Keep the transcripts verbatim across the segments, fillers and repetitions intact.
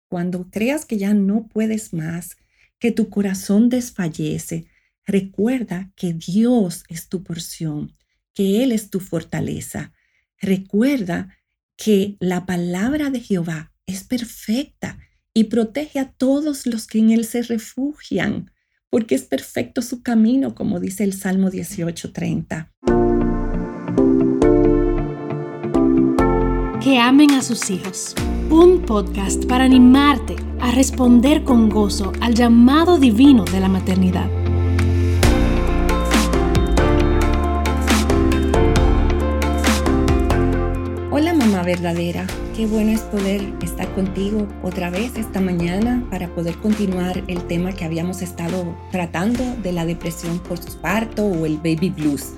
cuando creas que ya no puedes más, que tu corazón desfallece, recuerda que Dios es tu porción, que Él es tu fortaleza. Recuerda que la palabra de Jehová es perfecta y protege a todos los que en Él se refugian, porque es perfecto su camino, como dice el Salmo dieciocho treinta. Que amen a sus hijos. Un podcast para animarte a responder con gozo al llamado divino de la maternidad. Hola mamá verdadera, qué bueno es poder estar contigo otra vez esta mañana para poder continuar el tema que habíamos estado tratando de la depresión postparto o el baby blues.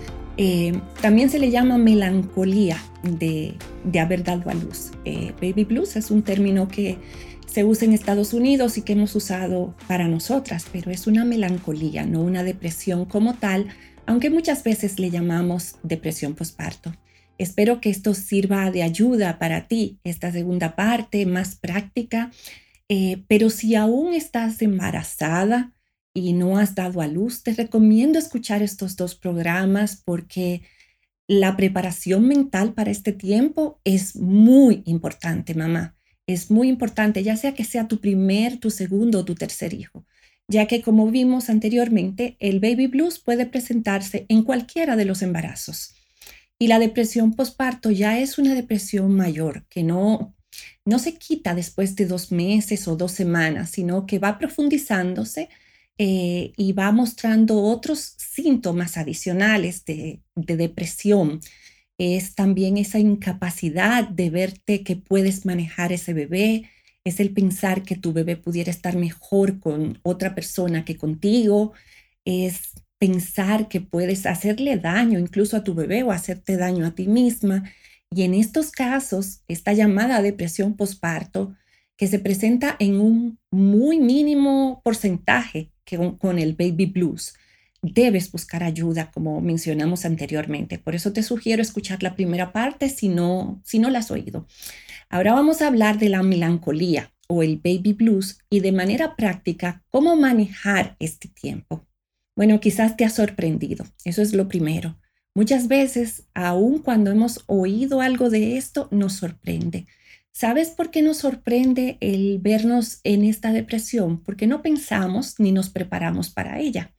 Eh, también se le llama melancolía de, de haber dado a luz. Eh, baby blues es un término que se usa en Estados Unidos y que hemos usado para nosotras, pero es una melancolía, no una depresión como tal, aunque muchas veces le llamamos depresión postparto. Espero que esto sirva de ayuda para ti, esta segunda parte más práctica, eh, pero si aún estás embarazada y no has dado a luz, te recomiendo escuchar estos dos programas porque la preparación mental para este tiempo es muy importante, mamá. Es muy importante, ya sea que sea tu primer, tu segundo o tu tercer hijo, ya que como vimos anteriormente, el baby blues puede presentarse en cualquiera de los embarazos. Y la depresión postparto ya es una depresión mayor, que no, no se quita después de dos meses o dos semanas, sino que va profundizándose eh, y va mostrando otros síntomas adicionales de, de depresión. Es también esa incapacidad de verte que puedes manejar ese bebé, es el pensar que tu bebé pudiera estar mejor con otra persona que contigo, es pensar que puedes hacerle daño incluso a tu bebé o hacerte daño a ti misma. Y en estos casos, esta llamada depresión postparto, que se presenta en un muy mínimo porcentaje que con, con el baby blues, debes buscar ayuda, como mencionamos anteriormente. Por eso te sugiero escuchar la primera parte si no, si no la has oído. Ahora vamos a hablar de la melancolía o el baby blues y de manera práctica cómo manejar este tiempo. Bueno, quizás te ha sorprendido, eso es lo primero. Muchas veces, aun cuando hemos oído algo de esto, nos sorprende. ¿Sabes por qué nos sorprende el vernos en esta depresión? Porque no pensamos ni nos preparamos para ella.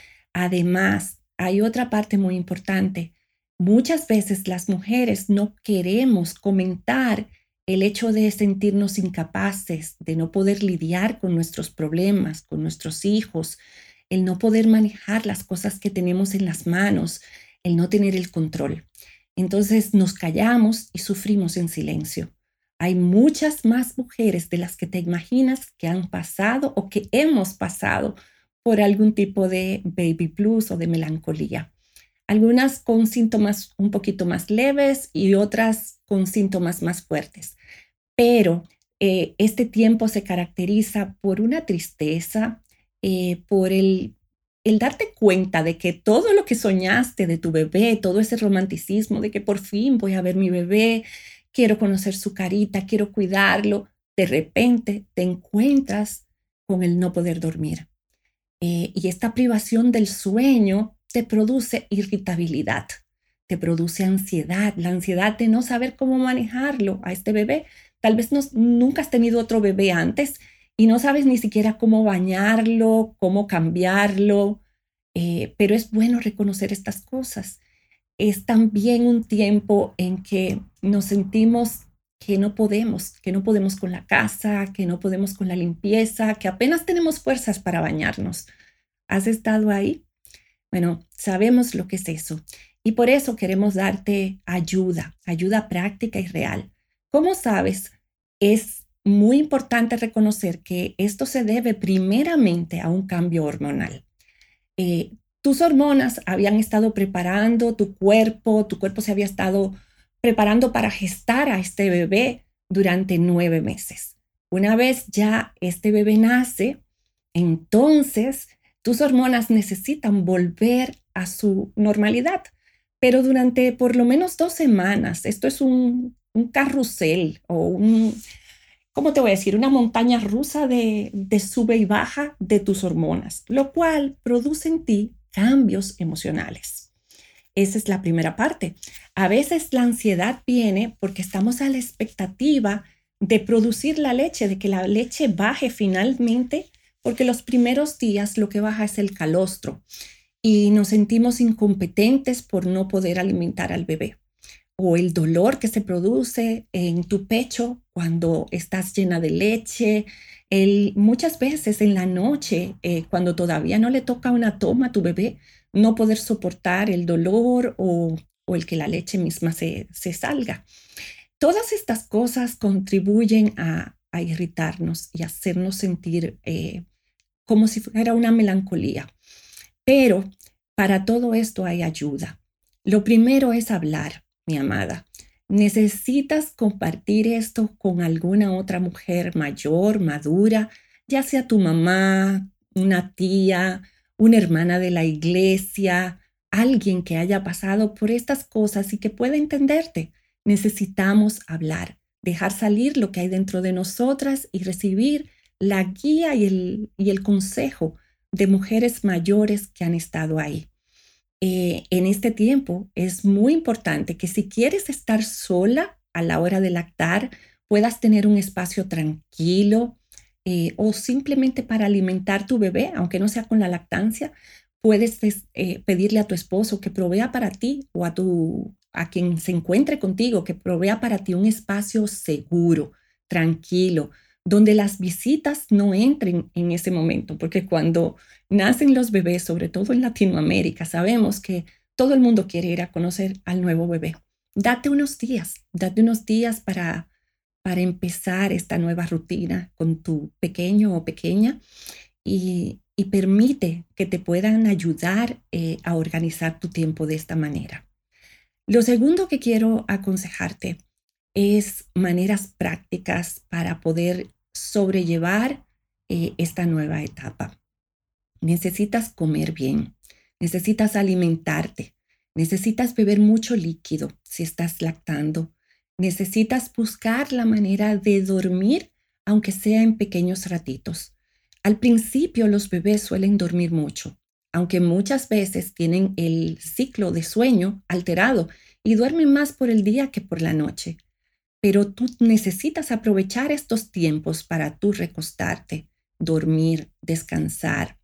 Además, hay otra parte muy importante. Muchas veces las mujeres no queremos comentar el hecho de sentirnos incapaces, de no poder lidiar con nuestros problemas, con nuestros hijos, el no poder manejar las cosas que tenemos en las manos, el no tener el control. Entonces nos callamos y sufrimos en silencio. Hay muchas más mujeres de las que te imaginas que han pasado o que hemos pasado por algún tipo de baby blues o de melancolía. Algunas con síntomas un poquito más leves y otras con síntomas más fuertes. Pero eh, este tiempo se caracteriza por una tristeza, eh, por el, el darte cuenta de que todo lo que soñaste de tu bebé, todo ese romanticismo de que por fin voy a ver mi bebé, quiero conocer su carita, quiero cuidarlo, de repente te encuentras con el no poder dormir. Eh, y esta privación del sueño te produce irritabilidad, te produce ansiedad, la ansiedad de no saber cómo manejarlo a este bebé. Tal vez no, nunca has tenido otro bebé antes y no sabes ni siquiera cómo bañarlo, cómo cambiarlo, eh, pero es bueno reconocer estas cosas. Es también un tiempo en que nos sentimos que no podemos, que no podemos con la casa, que no podemos con la limpieza, que apenas tenemos fuerzas para bañarnos. ¿Has estado ahí? Bueno, sabemos lo que es eso y por eso queremos darte ayuda, ayuda práctica y real. ¿Cómo sabes? Es muy importante reconocer que esto se debe primeramente a un cambio hormonal. Eh, tus hormonas habían estado preparando tu cuerpo, tu cuerpo se había estado preparando para gestar a este bebé durante nueve meses. Una vez ya este bebé nace, entonces tus hormonas necesitan volver a su normalidad, pero durante por lo menos dos semanas. Esto es un, un carrusel o un, ¿cómo te voy a decir? Una montaña rusa de, de sube y baja de tus hormonas, lo cual produce en ti cambios emocionales. Esa es la primera parte. A veces la ansiedad viene porque estamos a la expectativa de producir la leche, de que la leche baje finalmente, porque los primeros días lo que baja es el calostro y nos sentimos incompetentes por no poder alimentar al bebé. O el dolor que se produce en tu pecho cuando estás llena de leche. El, muchas veces en la noche, eh, cuando todavía no le toca una toma a tu bebé, no poder soportar el dolor o, o el que la leche misma se, se salga. Todas estas cosas contribuyen a, a irritarnos y hacernos sentir eh, como si fuera una melancolía. Pero para todo esto hay ayuda. Lo primero es hablar, mi amada. Necesitas compartir esto con alguna otra mujer mayor, madura, ya sea tu mamá, una tía, una hermana de la iglesia, alguien que haya pasado por estas cosas y que pueda entenderte. Necesitamos hablar, dejar salir lo que hay dentro de nosotras y recibir la guía y el, y el consejo de mujeres mayores que han estado ahí. Eh, en este tiempo es muy importante que si quieres estar sola a la hora de lactar, puedas tener un espacio tranquilo eh, o simplemente para alimentar tu bebé, aunque no sea con la lactancia, puedes eh, pedirle a tu esposo que provea para ti o a, tu, a quien se encuentre contigo, que provea para ti un espacio seguro, tranquilo, donde las visitas no entren en ese momento, porque cuando nacen los bebés, sobre todo en Latinoamérica, sabemos que todo el mundo quiere ir a conocer al nuevo bebé. Date unos días, date unos días para, para empezar esta nueva rutina con tu pequeño o pequeña y, y permite que te puedan ayudar eh, a organizar tu tiempo de esta manera. Lo segundo que quiero aconsejarte es maneras prácticas para poder sobrellevar eh, esta nueva etapa. Necesitas comer bien, necesitas alimentarte, necesitas beber mucho líquido si estás lactando, necesitas buscar la manera de dormir, aunque sea en pequeños ratitos. Al principio los bebés suelen dormir mucho, aunque muchas veces tienen el ciclo de sueño alterado y duermen más por el día que por la noche. Pero tú necesitas aprovechar estos tiempos para tú recostarte, dormir, descansar.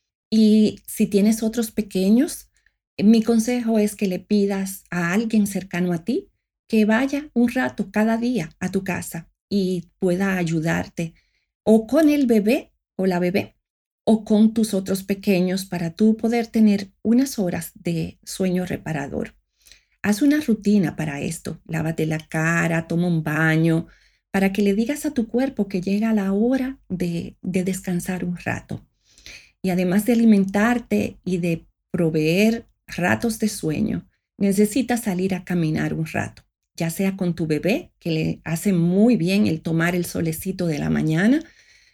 Y si tienes otros pequeños, mi consejo es que le pidas a alguien cercano a ti que vaya un rato cada día a tu casa y pueda ayudarte o con el bebé o la bebé o con tus otros pequeños para tú poder tener unas horas de sueño reparador. Haz una rutina para esto, lávate la cara, toma un baño, para que le digas a tu cuerpo que llega la hora de, de descansar un rato. Y además de alimentarte y de proveer ratos de sueño, necesitas salir a caminar un rato, ya sea con tu bebé, que le hace muy bien el tomar el solecito de la mañana,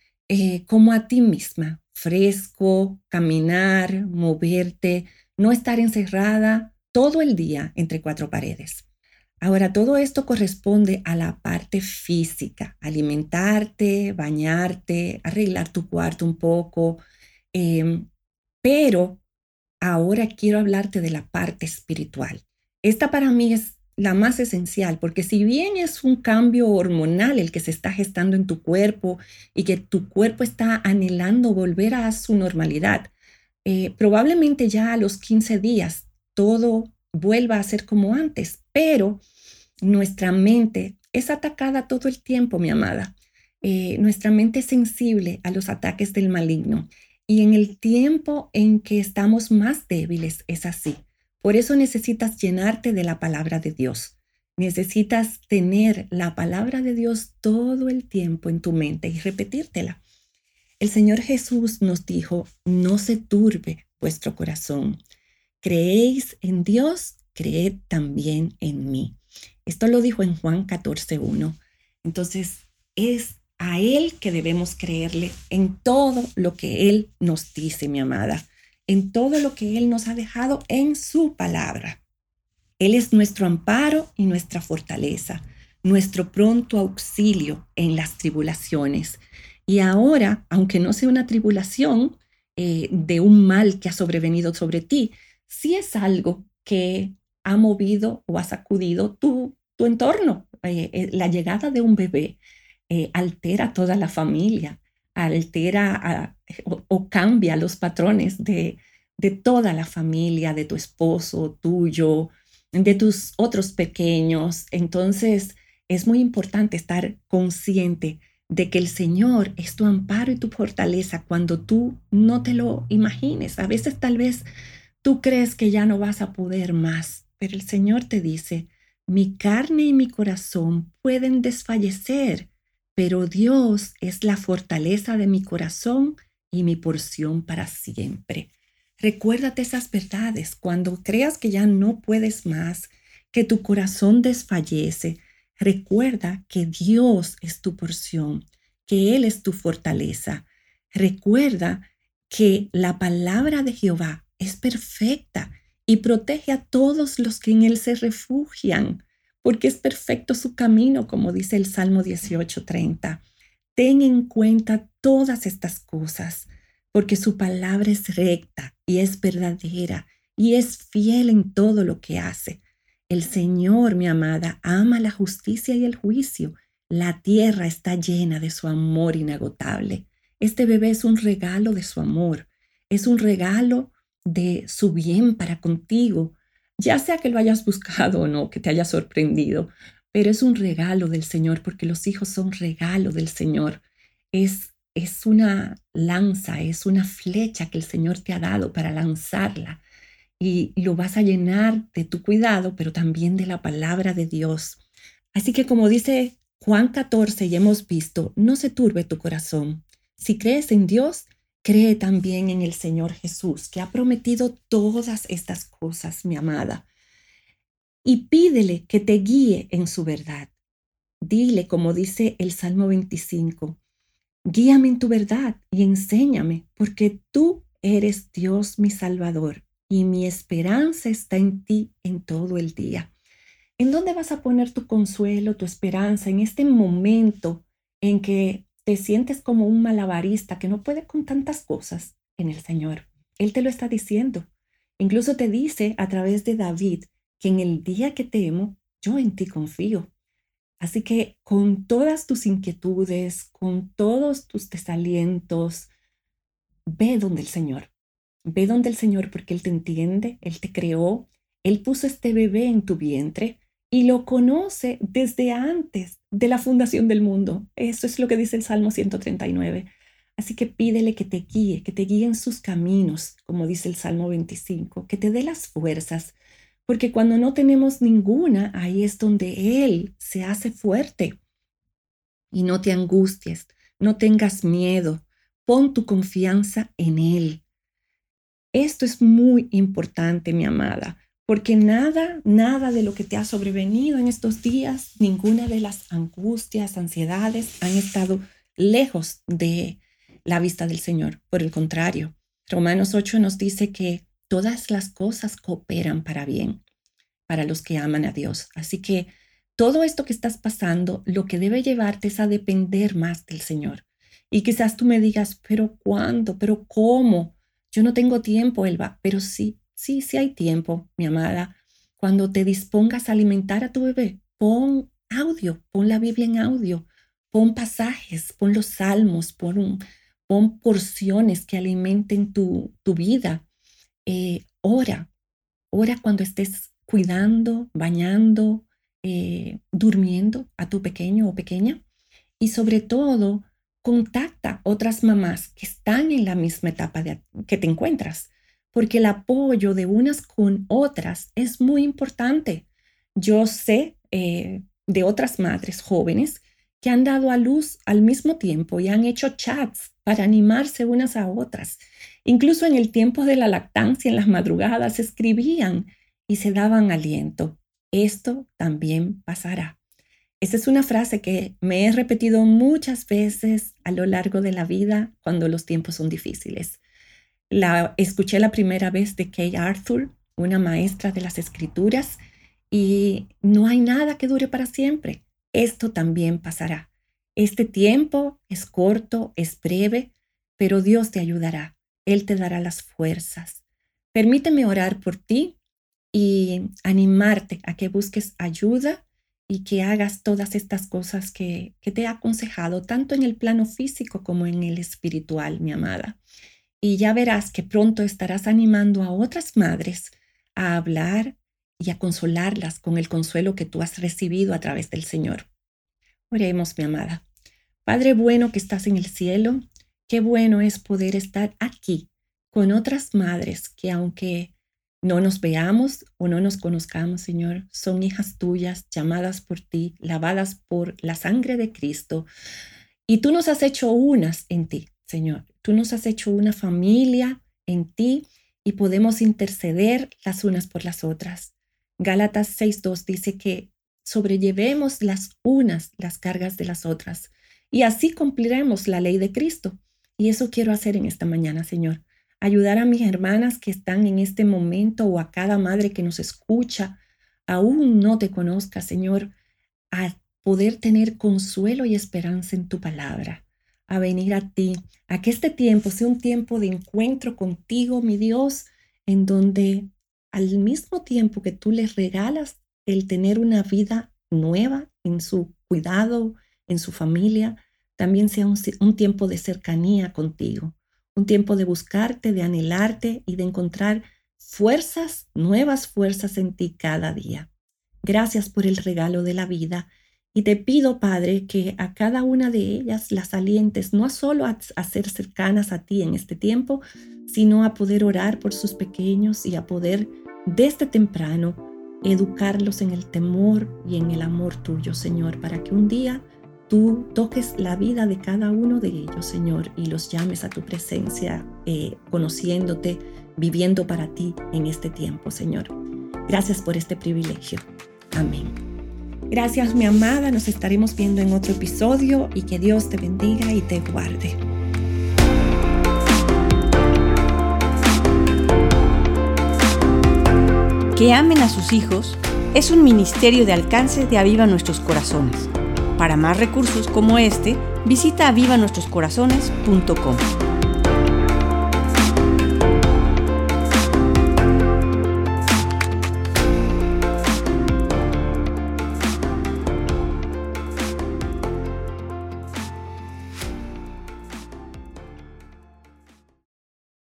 eh, como a ti misma, fresco, caminar, moverte, no estar encerrada todo el día entre cuatro paredes. Ahora, todo esto corresponde a la parte física, alimentarte, bañarte, arreglar tu cuarto un poco, eh, pero ahora quiero hablarte de la parte espiritual. Esta para mí es la más esencial, porque si bien es un cambio hormonal el que se está gestando en tu cuerpo y que tu cuerpo está anhelando volver a su normalidad, eh, probablemente ya a los quince días todo vuelva a ser como antes, pero nuestra mente es atacada todo el tiempo, mi amada. Eh, nuestra mente es sensible a los ataques del maligno y en el tiempo en que estamos más débiles es así. Por eso necesitas llenarte de la palabra de Dios. Necesitas tener la palabra de Dios todo el tiempo en tu mente y repetírtela. El Señor Jesús nos dijo, no se turbe vuestro corazón. Creéis en Dios, creed también en mí. Esto lo dijo en Juan catorce uno. Entonces, es a Él que debemos creerle en todo lo que Él nos dice, mi amada, en todo lo que Él nos ha dejado en su palabra. Él es nuestro amparo y nuestra fortaleza, nuestro pronto auxilio en las tribulaciones. Y ahora, aunque no sea una tribulación eh, de un mal que ha sobrevenido sobre ti, sí es algo que ha movido o ha sacudido tu, tu entorno. Eh, eh, la llegada de un bebé eh, altera toda la familia, altera a, o, o cambia los patrones de, de toda la familia, de tu esposo, tuyo, de tus otros pequeños. Entonces, es muy importante estar consciente de que el Señor es tu amparo y tu fortaleza cuando tú no te lo imagines. A veces tal vez tú crees que ya no vas a poder más, pero el Señor te dice, mi carne y mi corazón pueden desfallecer, pero Dios es la fortaleza de mi corazón y mi porción para siempre. Recuérdate esas verdades cuando creas que ya no puedes más, que tu corazón desfallece. Recuerda que Dios es tu porción, que Él es tu fortaleza. Recuerda que la palabra de Jehová es perfecta y protege a todos los que en Él se refugian, porque es perfecto su camino, como dice el Salmo dieciocho treinta. Ten en cuenta todas estas cosas, porque su palabra es recta y es verdadera y es fiel en todo lo que hace. El Señor, mi amada, ama la justicia y el juicio. La tierra está llena de su amor inagotable. Este bebé es un regalo de su amor, es un regalo de su bien para contigo, ya sea que lo hayas buscado o no, que te haya sorprendido, pero es un regalo del Señor porque los hijos son regalo del Señor. Es, es una lanza, es una flecha que el Señor te ha dado para lanzarla y lo vas a llenar de tu cuidado, pero también de la palabra de Dios. Así que como dice Juan catorce y hemos visto, no se turbe tu corazón. Si crees en Dios, cree también en el Señor Jesús, que ha prometido todas estas cosas, mi amada. Y pídele que te guíe en su verdad. Dile, como dice el Salmo veinticinco, guíame en tu verdad y enséñame, porque tú eres Dios mi Salvador y mi esperanza está en ti en todo el día. ¿En dónde vas a poner tu consuelo, tu esperanza en este momento en que te sientes como un malabarista que no puede con tantas cosas? En el Señor. Él te lo está diciendo. Incluso te dice a través de David que en el día que temo, yo en ti confío. Así que con todas tus inquietudes, con todos tus desalientos, ve donde el Señor. Ve donde el Señor porque Él te entiende, Él te creó, Él puso este bebé en tu vientre y lo conoce desde antes de la fundación del mundo. Eso es lo que dice el Salmo ciento treinta y nueve. Así que pídele que te guíe, que te guíe en sus caminos, como dice el Salmo veinticinco, que te dé las fuerzas, porque cuando no tenemos ninguna, ahí es donde Él se hace fuerte. Y no te angusties, no tengas miedo, pon tu confianza en Él. Esto es muy importante, mi amada, porque nada, nada de lo que te ha sobrevenido en estos días, ninguna de las angustias, ansiedades han estado lejos de la vista del Señor. Por el contrario, Romanos ocho nos dice que todas las cosas cooperan para bien, para los que aman a Dios. Así que todo esto que estás pasando, lo que debe llevarte es a depender más del Señor. Y quizás tú me digas, ¿pero cuándo? ¿Pero cómo? Yo no tengo tiempo, Elba. Pero sí, sí, sí hay tiempo, mi amada. Cuando te dispongas a alimentar a tu bebé, pon audio, pon la Biblia en audio, pon pasajes, pon los salmos, pon, un, pon porciones que alimenten tu, tu vida. Eh, ora, ora cuando estés cuidando, bañando, eh, durmiendo a tu pequeño o pequeña. Y sobre todo, contacta otras mamás que están en la misma etapa de, que te encuentras, porque el apoyo de unas con otras es muy importante. Yo sé eh, de otras madres jóvenes que han dado a luz al mismo tiempo y han hecho chats para animarse unas a otras. Incluso en el tiempo de la lactancia, en las madrugadas, escribían y se daban aliento. Esto también pasará. Esa es una frase que me he repetido muchas veces a lo largo de la vida cuando los tiempos son difíciles. La escuché la primera vez de Kay Arthur, una maestra de las escrituras, y no hay nada que dure para siempre. esto también pasará. Este tiempo es corto, es breve, pero Dios te ayudará. Él te dará las fuerzas. Permíteme orar por ti y animarte a que busques ayuda y que hagas todas estas cosas que, que te he aconsejado, tanto en el plano físico como en el espiritual, mi amada. Y ya verás que pronto estarás animando a otras madres a hablar y a consolarlas con el consuelo que tú has recibido a través del Señor. Oremos, mi amada. Padre bueno que estás en el cielo, qué bueno es poder estar aquí con otras madres que, aunque no nos veamos o no nos conozcamos, Señor, son hijas tuyas, llamadas por ti, lavadas por la sangre de Cristo. Y tú nos has hecho unas en ti, Señor. Tú nos has hecho una familia en ti y podemos interceder las unas por las otras. Gálatas seis dos dice que sobrellevemos las unas las cargas de las otras y así cumpliremos la ley de Cristo. Y eso quiero hacer en esta mañana, Señor. Ayudar a mis hermanas que están en este momento o a cada madre que nos escucha, aún no te conozca, Señor, a poder tener consuelo y esperanza en tu palabra, a venir a ti, a que este tiempo sea un tiempo de encuentro contigo, mi Dios, en donde al mismo tiempo que tú les regalas el tener una vida nueva en su cuidado, en su familia, también sea un, un tiempo de cercanía contigo. Un tiempo de buscarte, de anhelarte y de encontrar fuerzas, nuevas fuerzas en ti cada día. Gracias por el regalo de la vida y te pido, Padre, que a cada una de ellas las alientes no solo a, a ser cercanas a ti en este tiempo, sino a poder orar por sus pequeños y a poder desde temprano educarlos en el temor y en el amor tuyo, Señor, para que un día tú toques la vida de cada uno de ellos, Señor, y los llames a tu presencia, eh, conociéndote, viviendo para ti en este tiempo, Señor. Gracias por este privilegio. Amén. Gracias, mi amada. Nos estaremos viendo en otro episodio y que Dios te bendiga y te guarde. Que amen a sus hijos es un ministerio de alcance de Aviva Nuestros Corazones. Para más recursos como este, visita aviva nuestros corazones punto com.